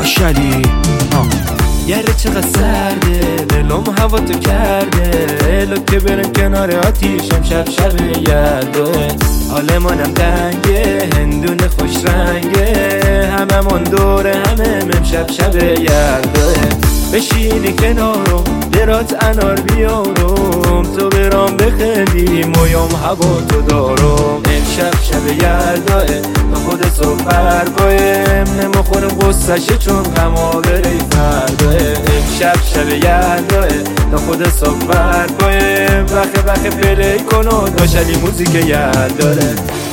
داشلی یاره چقدر سرده دلم هوا تو کرده لو که برم کنار آتیشم شب یلداه حال منم دنگه هندونه خوش رنگه هممون دوره همه شب یلداه بشینی کنارم برات انار بیارم تو برام بخندی مویام هوا تو دارم امشب شب یلداه خود صبح برگاهم نمیخورم غصشه چون غما بری فرداه شب یلداه خود صبح برگاهم وقت پلی کن و داشلی موزیک یلداه